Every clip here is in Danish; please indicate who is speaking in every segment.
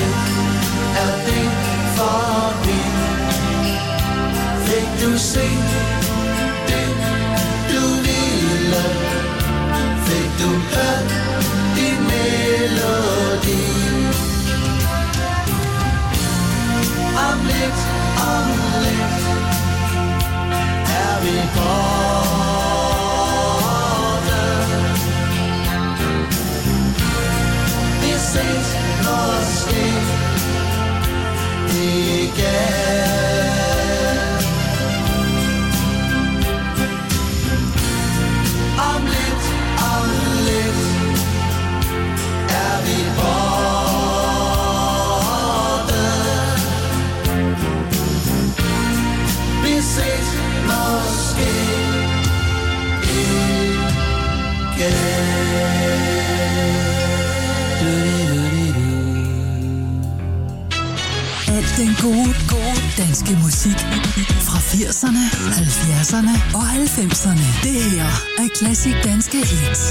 Speaker 1: er det forbi. Fik du se det, du ville? Fik du hørt din melodi? Om lidt er vi borte. Vi ses måske igen. Om lidt er vi borte. Vi ses måske
Speaker 2: Alt den gode danske musik fra 80'erne, 70'erne og 90'erne. Det her er Classic Danske Hits.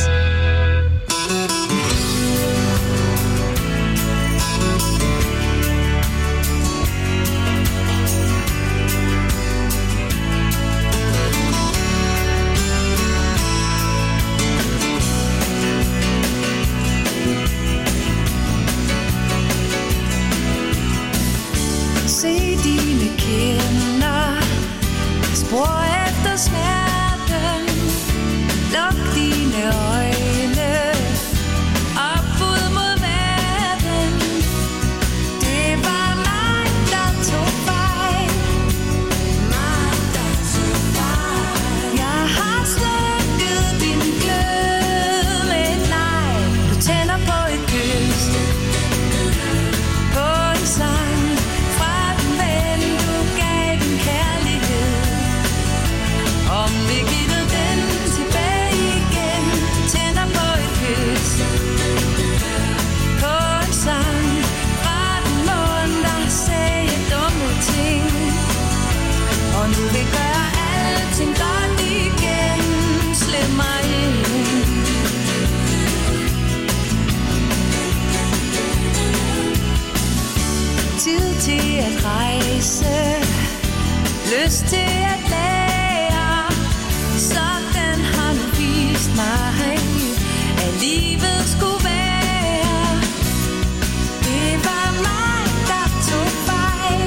Speaker 3: Se dine kinder, spor efter smerten. Luk dine øjne op ud mod verden. Det var mig, der tog fejl. Jeg har slukket din glød med et nej. Du tænder på et kys, på en sang. Om vi giver den tilbage igen, tænder på et kys, på en sang fra den mund, der sagde dumme ting. Og nu vil gøre alting godt igen, slip mig ind. Tid til at rejse, lyst til at lære. Sådan har du vist mig, at livet skulle være. Det var mig, der tog fejl.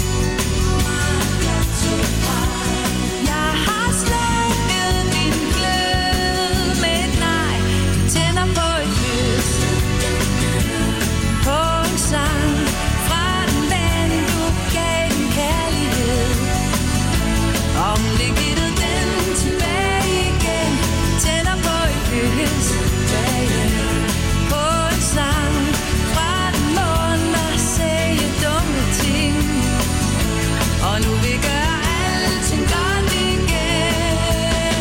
Speaker 3: Jeg har slukket din glød med et nej. Du tænder på et kys, på en sang fra den ven, du gav din kærlighed. Om det givet den tilbage igen, tænder på et kys, på en sang fra den mund, der sagde dumme ting. Og nu vil gøre alting godt igen.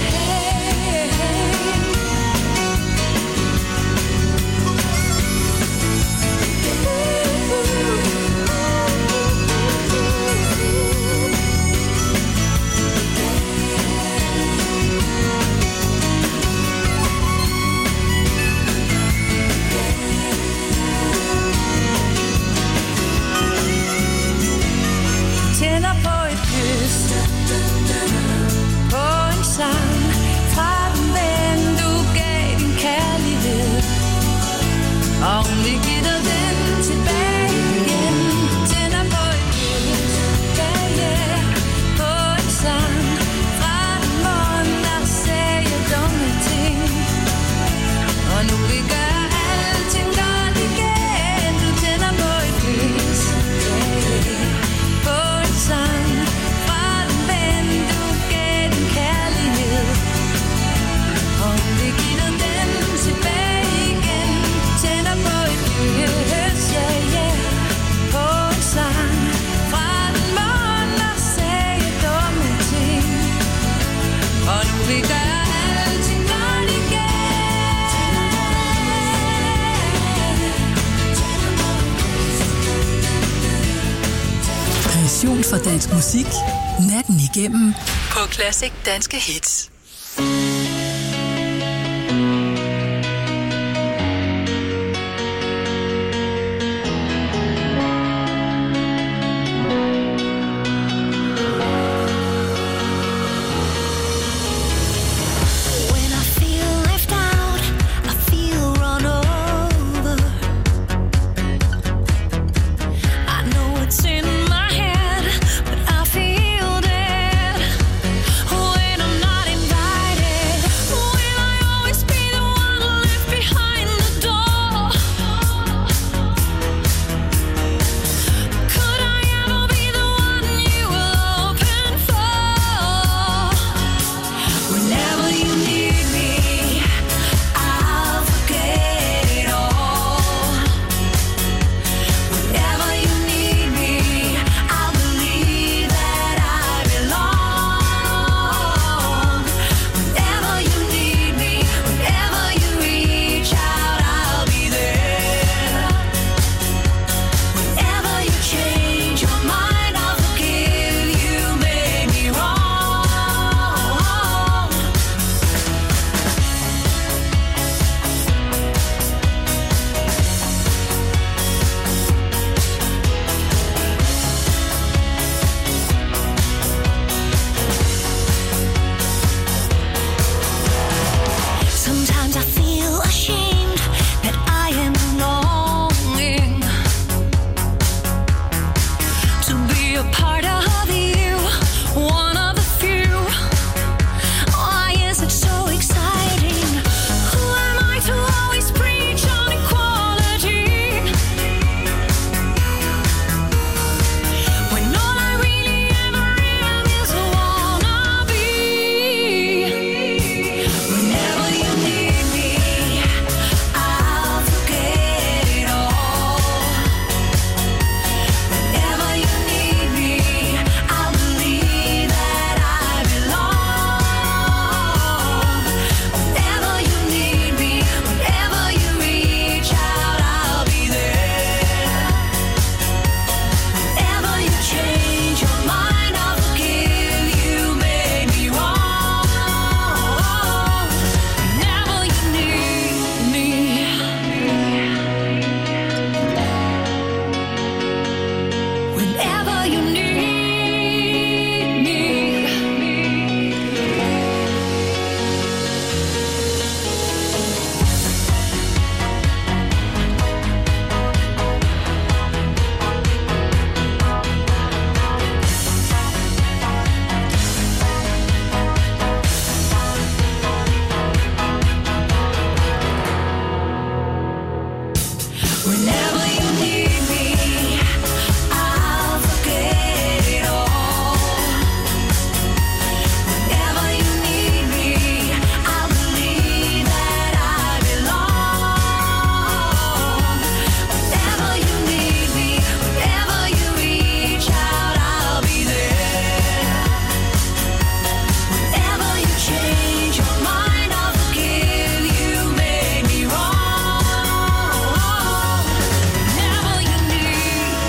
Speaker 3: Tænder på et kys, på en sang fra den ven, du gav din kærlighed. Og om vi giver den tilbage igen, tænder på et kys, på en sang fra den mund, der sagde dumme ting. Og nu vi gør alting godt igen, du tænder på et kys, på en sang fra den ven, du gav din kærlighed. Om vi giver den tilbage igen, tænder på et kys, på en sang fra den mund, der sagde dumme ting. Og nu vi gør alting godt igen.
Speaker 2: Passion for dansk musik. Natten igennem på Classic Danske Hits.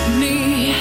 Speaker 3: me.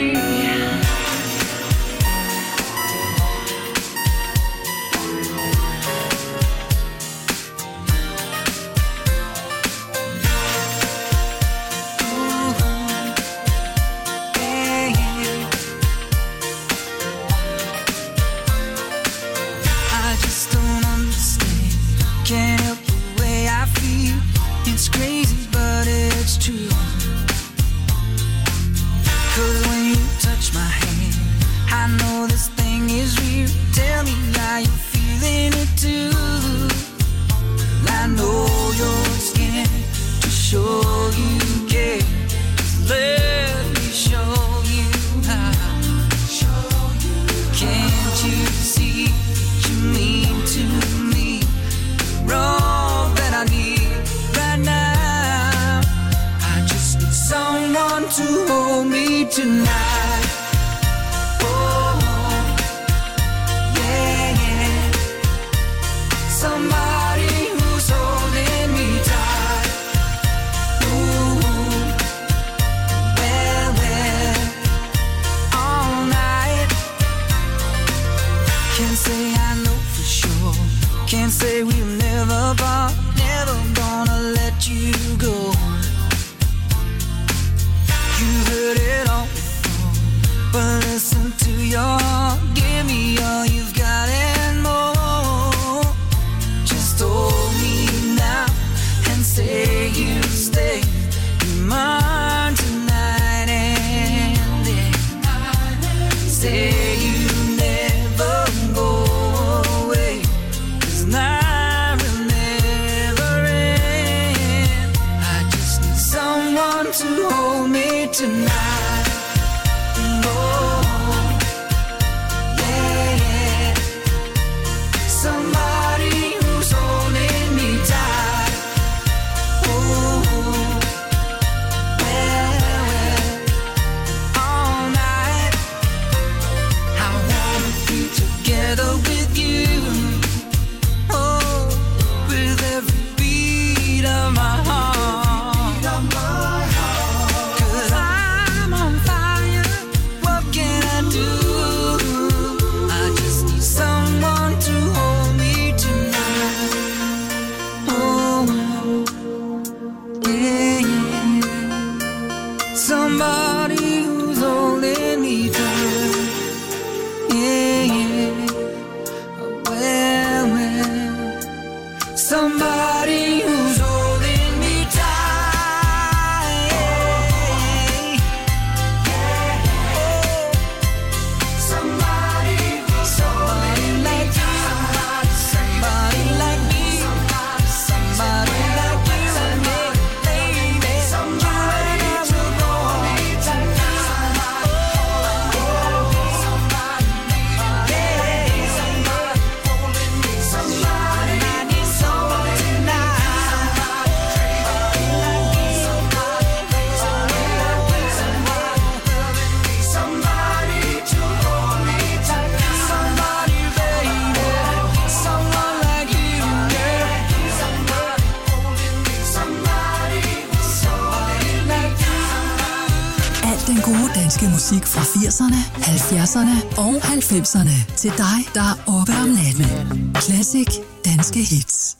Speaker 2: Musik fra 80'erne, 70'erne og 90'erne til dig, der er oppe om natten. Classic danske hits.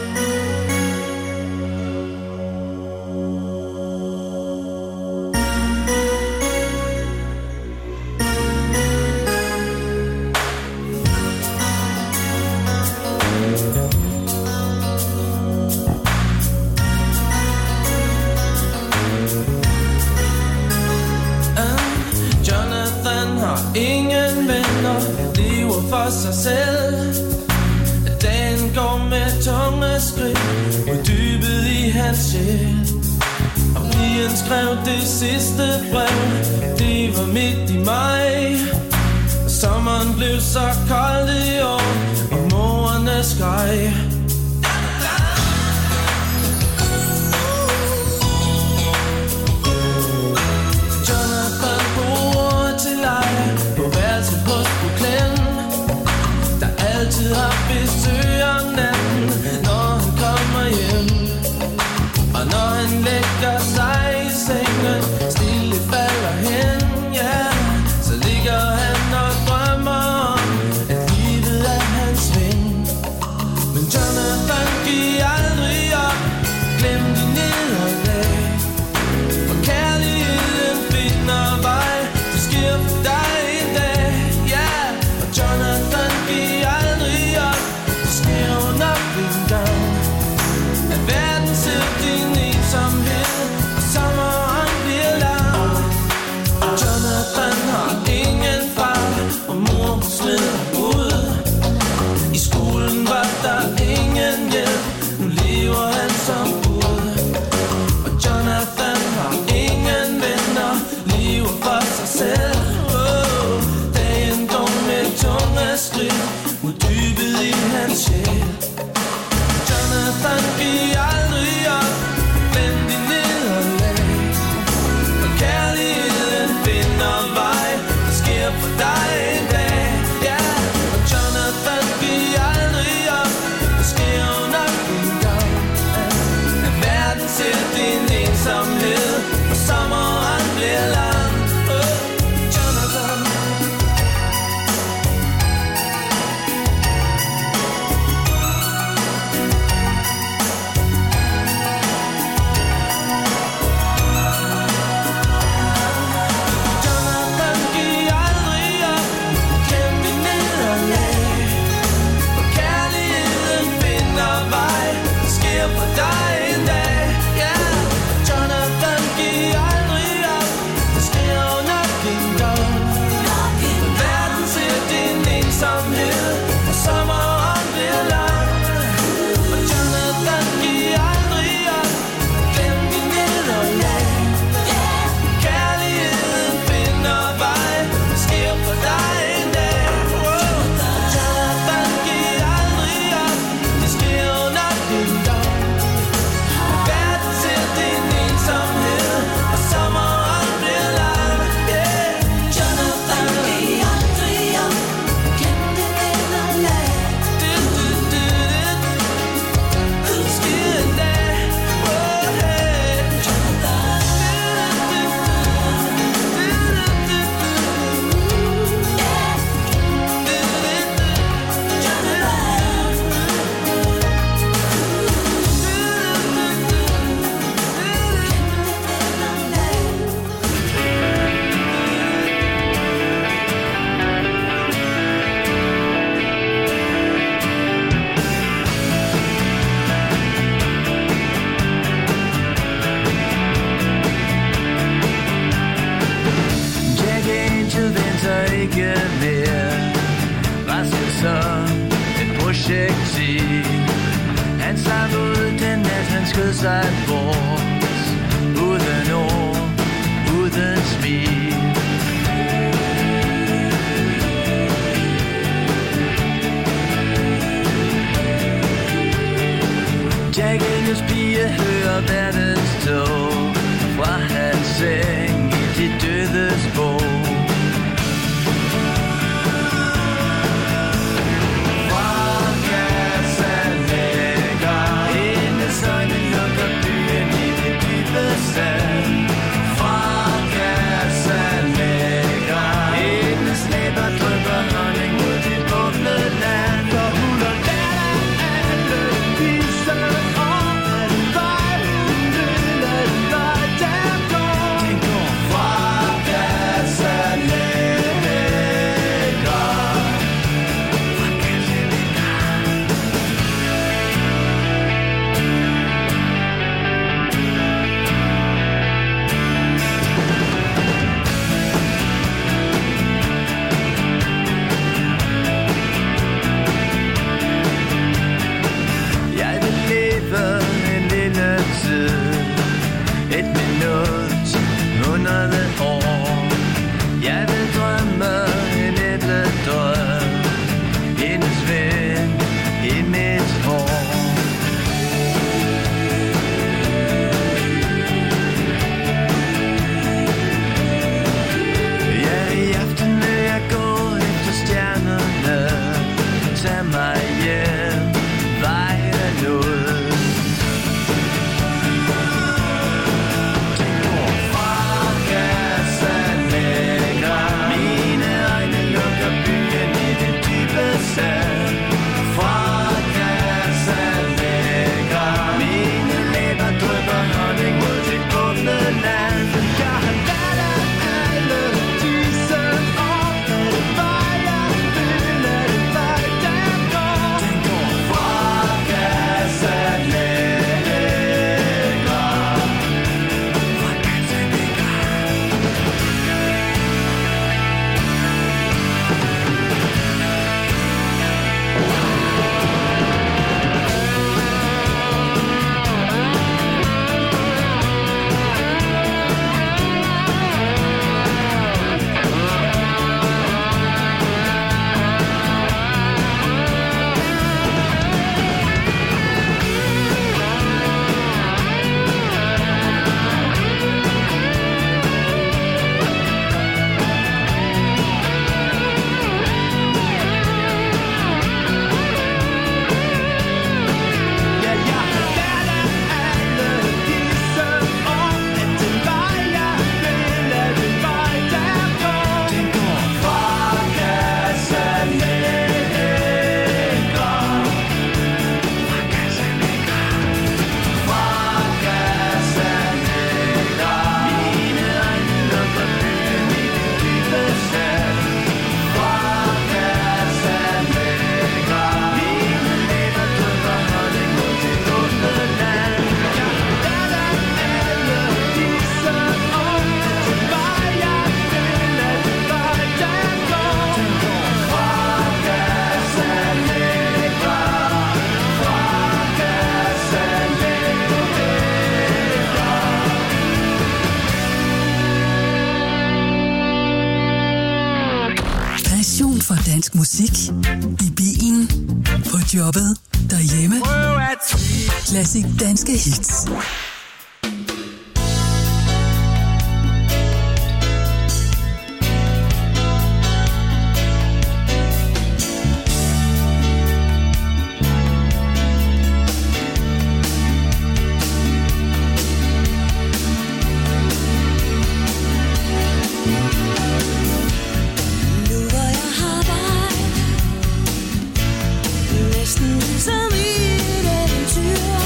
Speaker 4: Sig selv. Dagen går med tunge skridt ud dybet i hans sjæl. Og pigen skrev det sidste brev, det var midt i maj. Og sommeren blev så kold i år, og morerne skreg. Jonathan bor til leje på værelset hos Brooklyn. Altid har besøg om natten, når han kommer hjem. Og når han lægger sig i sengen, stille falder for sig selv. Dagen går med tunge skridt mod dybet i hans sjæl. Jonathan, giv aldrig op, glem din nederlag. Og kærligheden finder vej, det sker for dig en dag. Ja, og Jonathan, giv aldrig op, det sker jo nok en gang. At verden ser din ensomhed, og sommeren bliver lang. Jonathan.
Speaker 2: dansk musik i bilen, på jobbet, derhjemme. Klassisk danske hits.
Speaker 3: Som i et eventyr.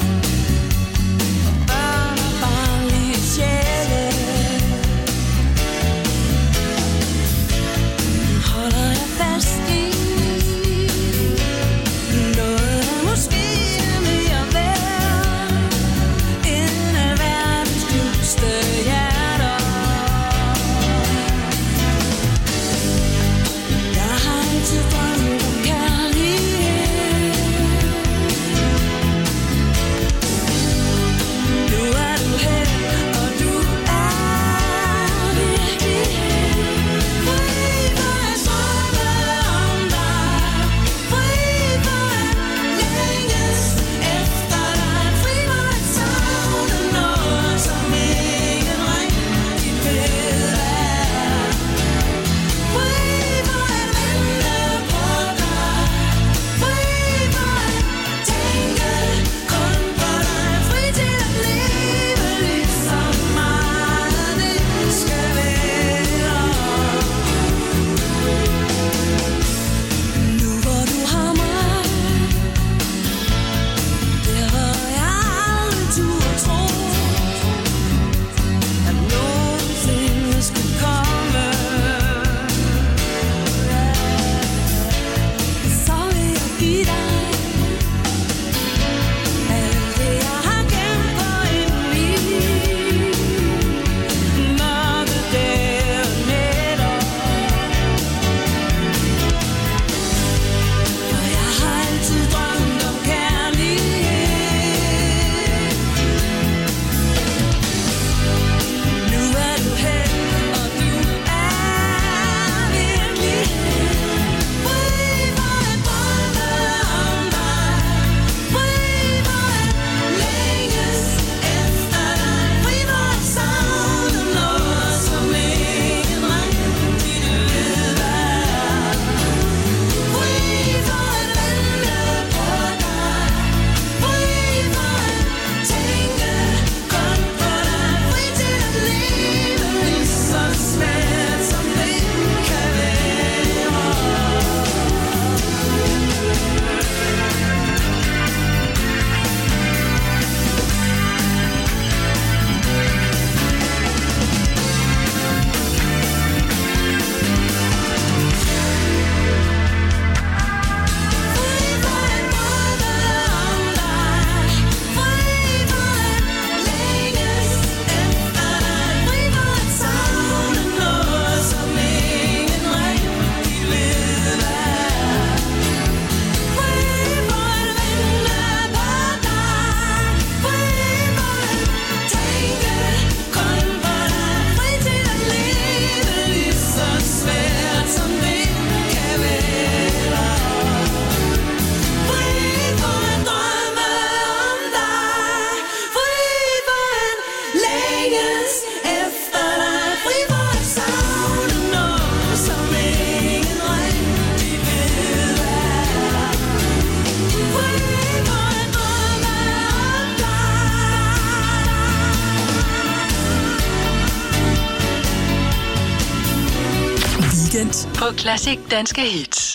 Speaker 2: på Klassisk Danske Hits.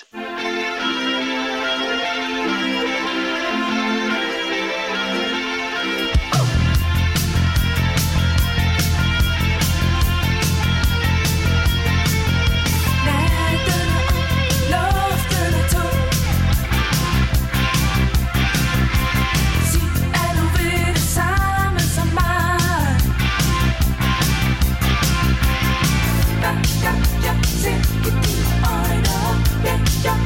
Speaker 3: Ja,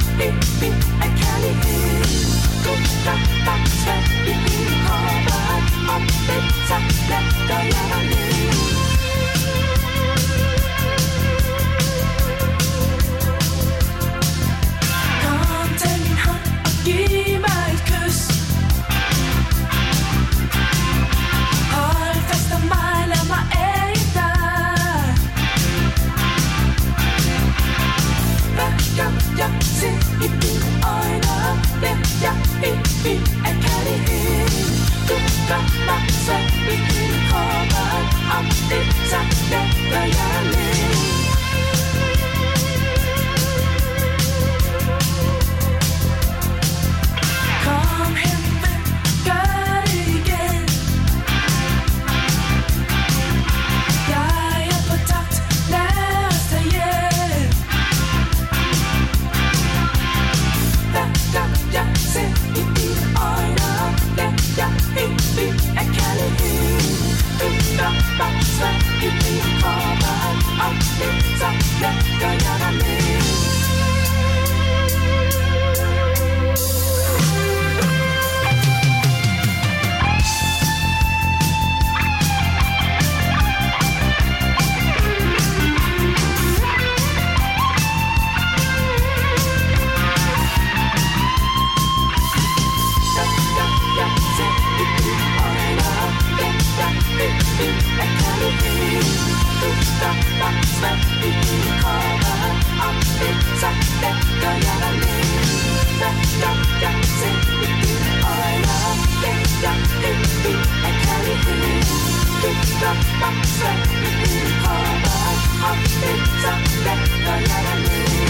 Speaker 3: opsvøm i dine kroppe. Om det så vækker jeg dig med. Hvad gør jeg til i dine øjne? Vækker ind i af kærlighed. Vækker opsvøm i dine kroppe. Om det så vækker jeg dig med.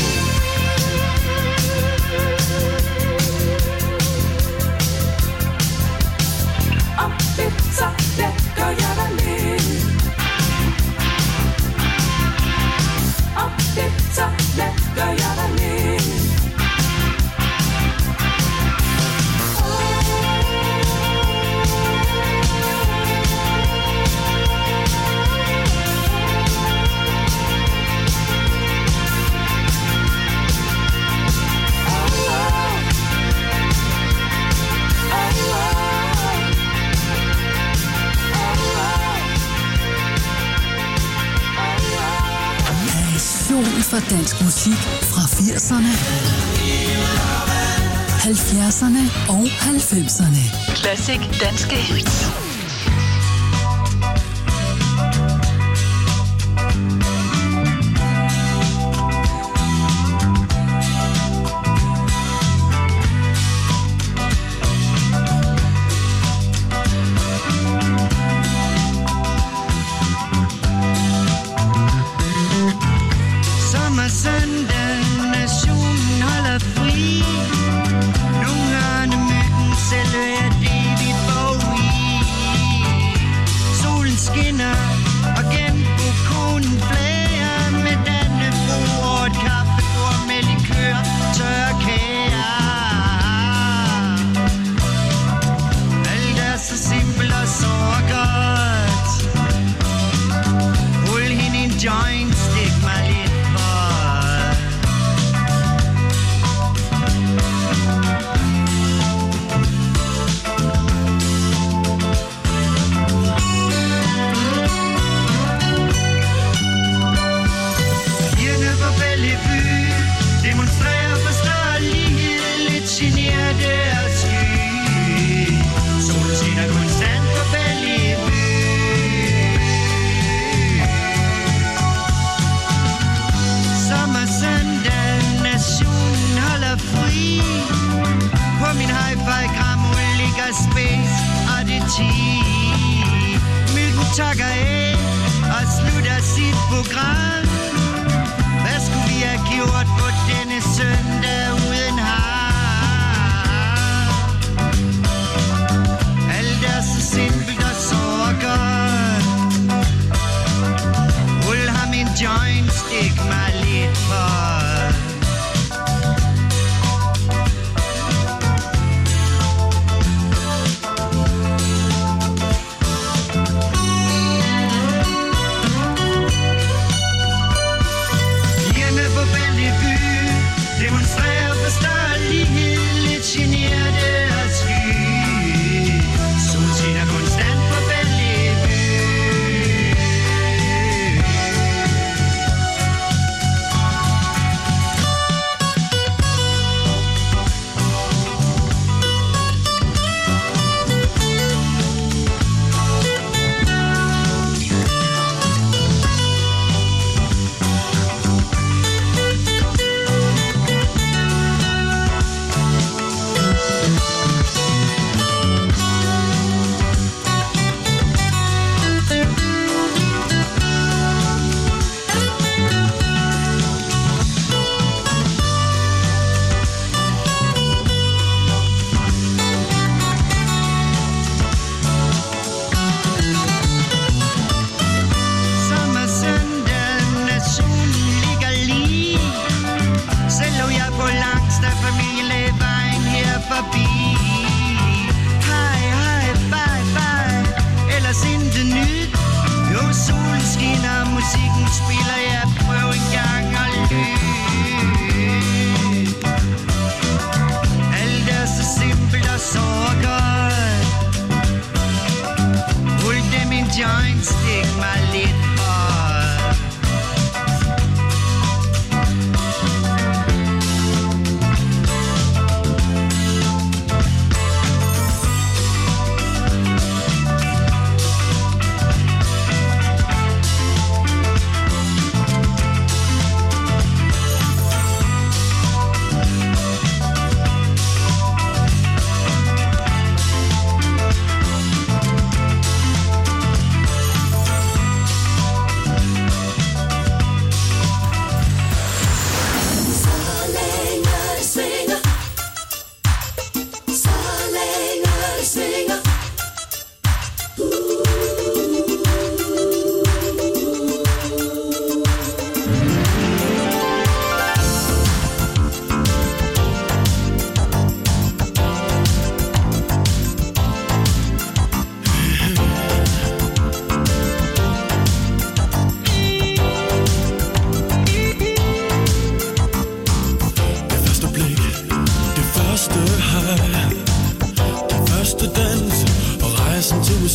Speaker 3: Om det så vækker jeg dig lidt. Om det så vækker jeg dig lidt.
Speaker 2: For dansk musik fra 80'erne, 70'erne og 90'erne. Classic danske hits.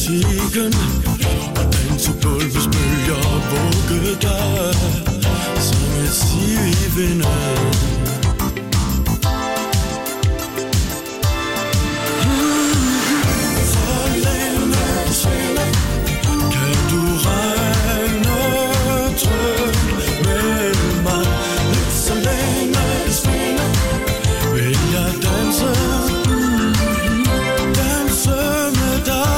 Speaker 5: musikken, og dansegulvets bølger vugge dig som et siv i vinden. Så længe det svinger, kan du regne trygt med mig. Lidt så længe det svinger, vil jeg danse med dig.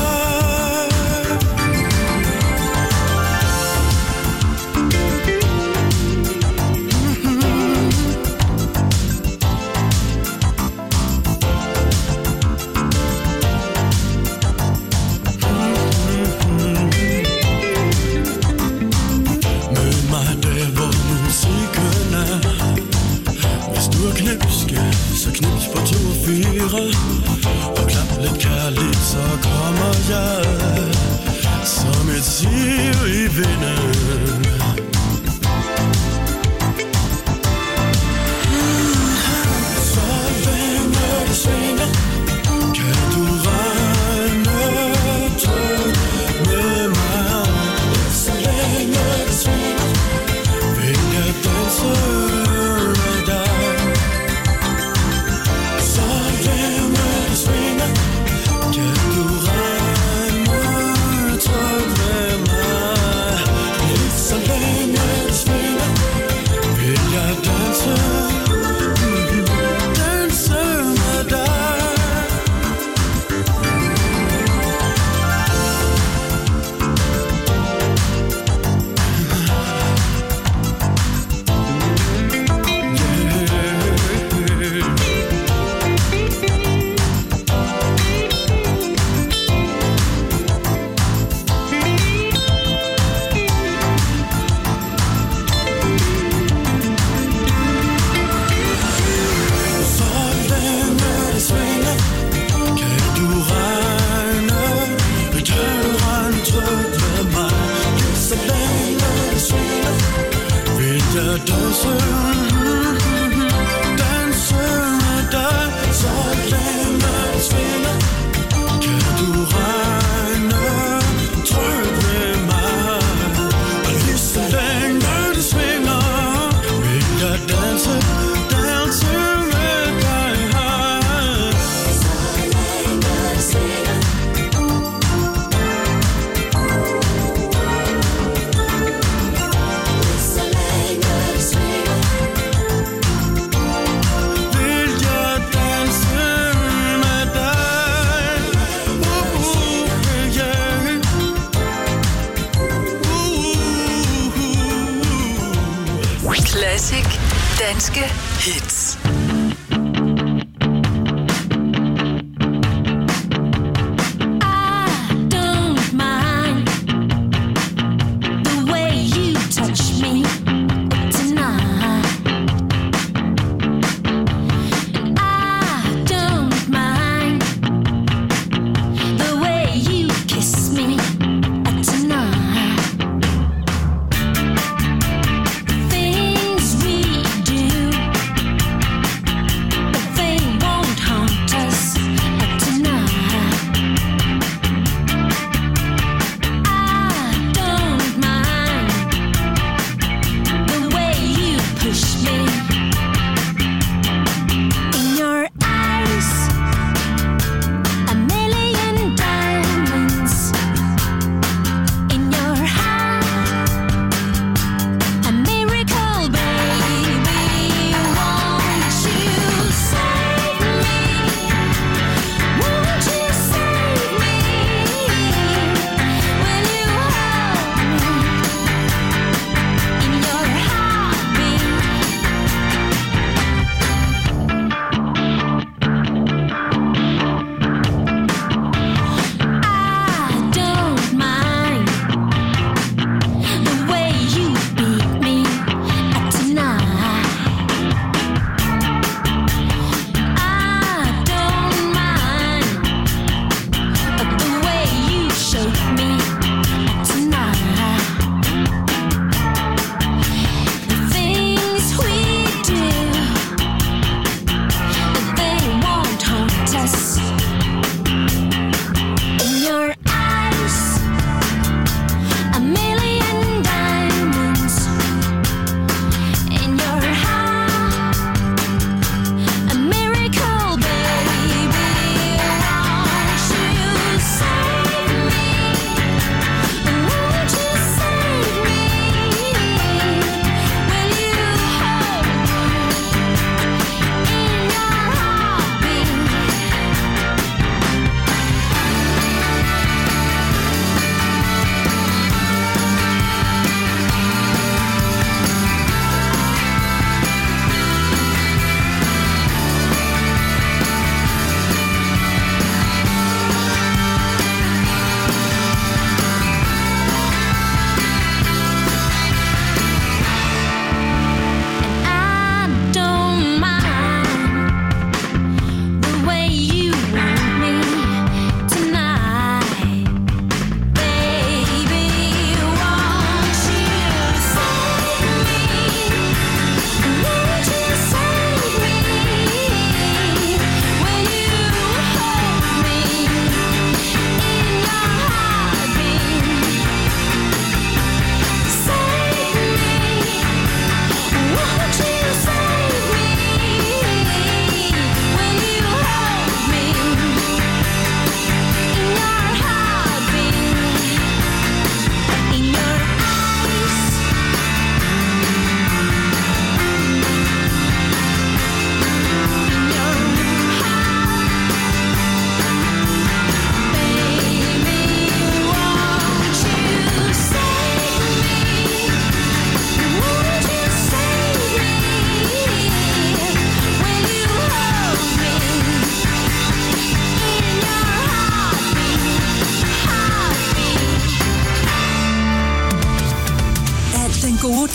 Speaker 5: Så knips på 2 og 4, og klap lidt kærligt, så kommer jeg som et siv i vinden. Så længe det svinger, kan du regne trygt med mig. Så længe det svinger, vil jeg danse med dig.
Speaker 2: Danske hits.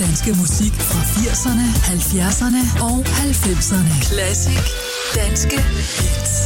Speaker 2: danske musik fra 80'erne, 70'erne og 90'erne. Classic danske hits.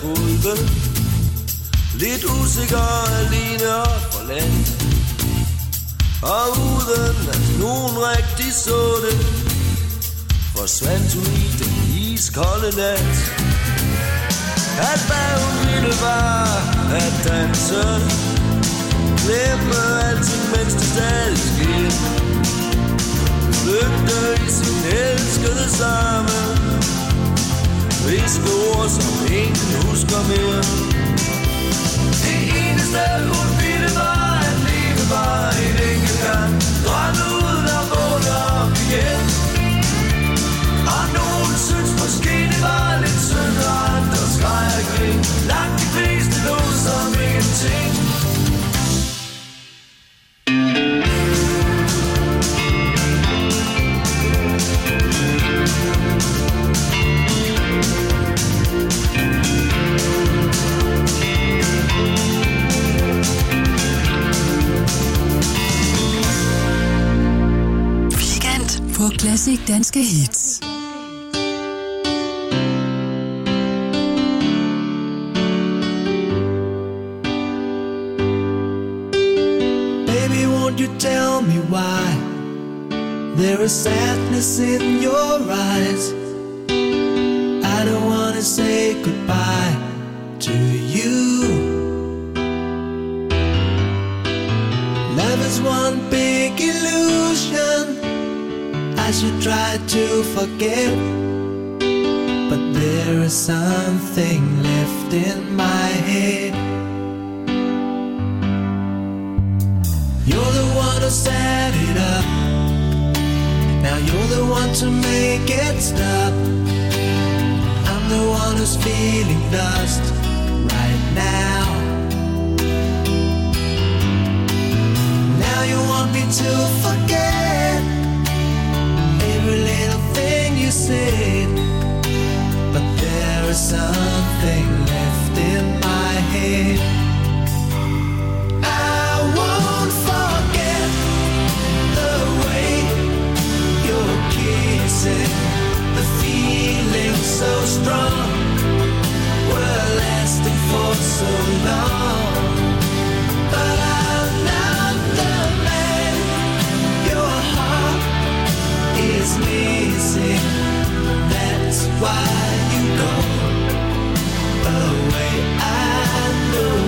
Speaker 5: ulve. Lidt usikker, alene og forladt. Og uden at nogen rigtig så det, forsvandt hun i den iskolde nat. At hvad hun ville var at danse, glemme alting, mens det stadig sker. Flygte i sin elskede samme, viske ord, som ingen husker mere. Det eneste hun ville var at leve bare en enkelt gang, drømme uden at vågne op igen. Og nogen synes måske det var lidt synd, og andre skreg og grin. Langt de fleste lå som ingenting.
Speaker 2: På Classic Danske Hits.
Speaker 4: Baby, won't you tell me why there is sadness in your eyes? I don't wanna say goodbye to you. Love is one big illusion I should try to forget, but there is something left in my head. You're the one who set it up, now you're the one to make it stop. I'm the one who's feeling lost right now. Now you want me to forget every little thing you said, but there is something left in my head. I won't forget the way you're kissing, the feeling so strong, we're lasting for so long. But I'm not the man your heart is missing. That's why you go away. I know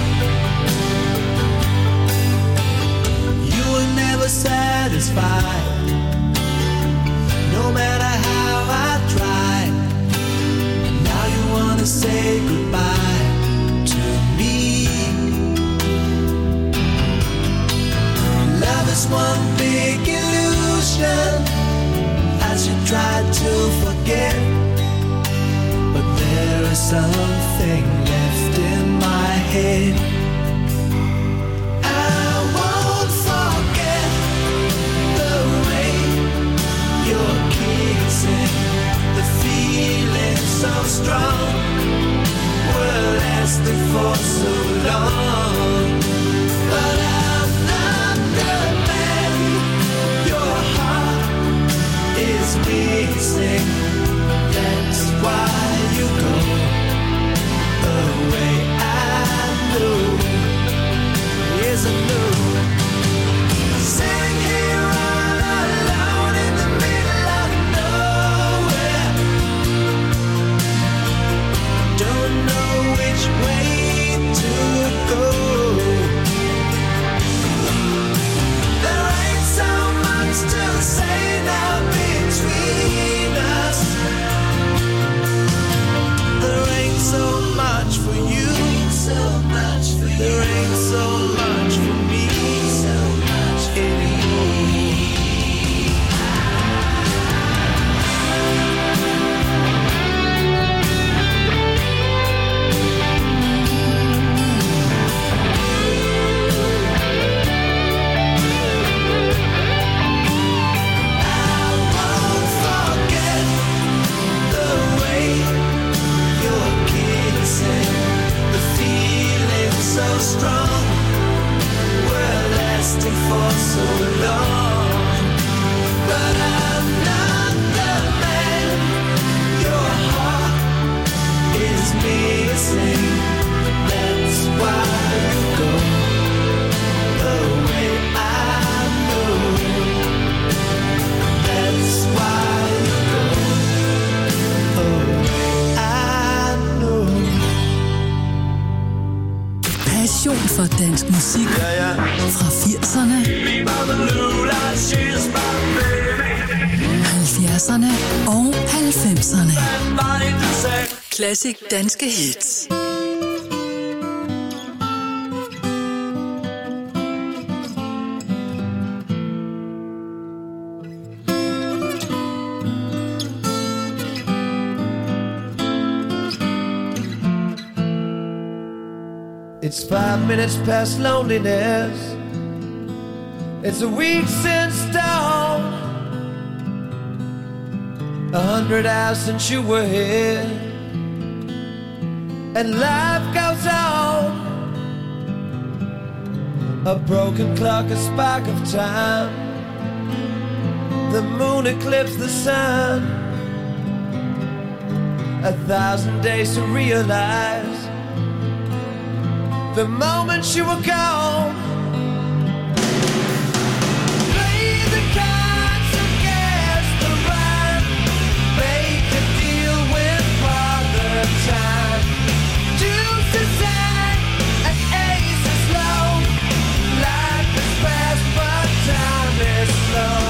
Speaker 4: you were never satisfied, no matter how I tried. And now you wanna say goodbye to me. Love is one big illusion I should try to forget, but there is something left in my head. I won't forget the way you're kissing, the feeling so strong, we're lasting for so long. But I'm not the man your heart is missing. That's why you go away. I know, yes I know. Sitting here all alone in the middle of nowhere, don't know which way to go.
Speaker 2: passion for dansk musik fra 80'erne, 70'erne og 90'erne. Klassisk danske hits.
Speaker 4: It's 5 minutes past loneliness. It's a week since dawn. 100 hours since you were here. And life goes on. A broken clock, a spark of time. The moon eclipsed the sun. 1,000 days to realize the moment you were gone. Play the cards against the rhyme. Make a deal with Father Time. Deuce is high and ace is low. Life is fast but time is slow.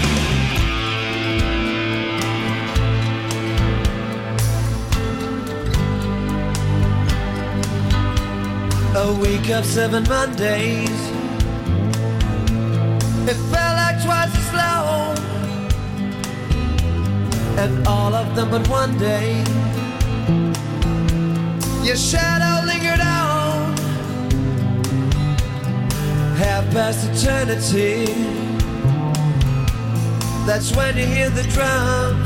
Speaker 4: A week of 7 Mondays. It felt like twice as long. And all of them but one day. Your shadow lingered on. Half past eternity. That's when you hear the drums.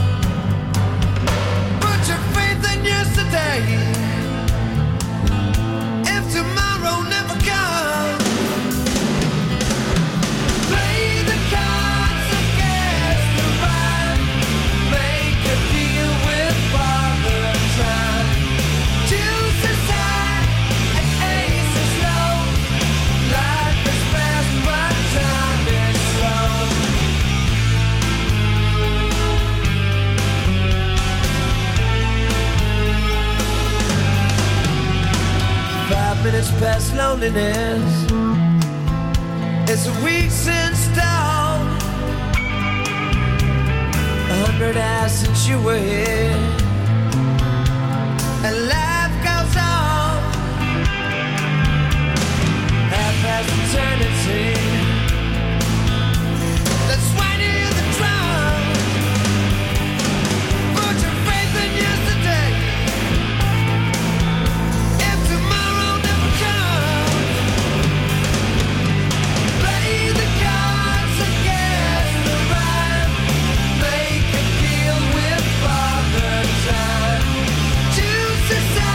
Speaker 4: Put your faith in yesterday. Tomorrow never comes. Play the cards against the rhyme. Make a deal with Father Time. Deuce is high and ace is low. Life is fast but time is slow. 5 minutes past loneliness. It's a week since dawn. 100 hours since you were here. And life goes on. Half past eternity. That's when you hear the drum. Put your faith in yesterday. Time. Choose to say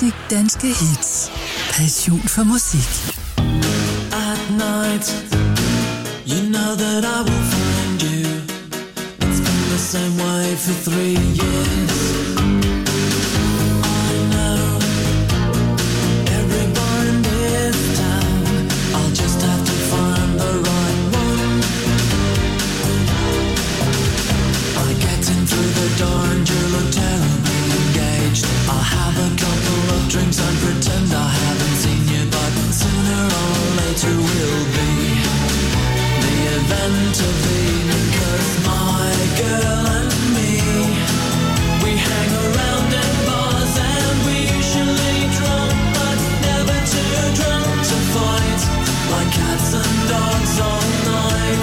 Speaker 2: Classic danske hits. Passion for musik.
Speaker 4: At night, you know that I will find you. It's been the same way for 3 years. I know every bar in this town. I'll just have to find the right one. I get in through the door and you look terribly engaged. I'll have a couple of drinks and pretend I haven't seen you, but sooner or later will be the event of the evening. 'Cause my girl and me, we hang around in bars and we usually drunk, but never too drunk to fight, like cats and dogs all night.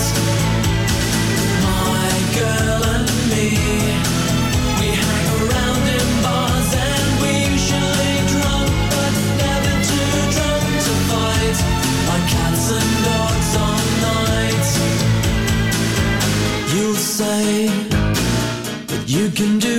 Speaker 4: My girl and me, we hang around in bars and we usually drunk, but never too drunk to fight, like cats and dogs all night. You'll say that you can do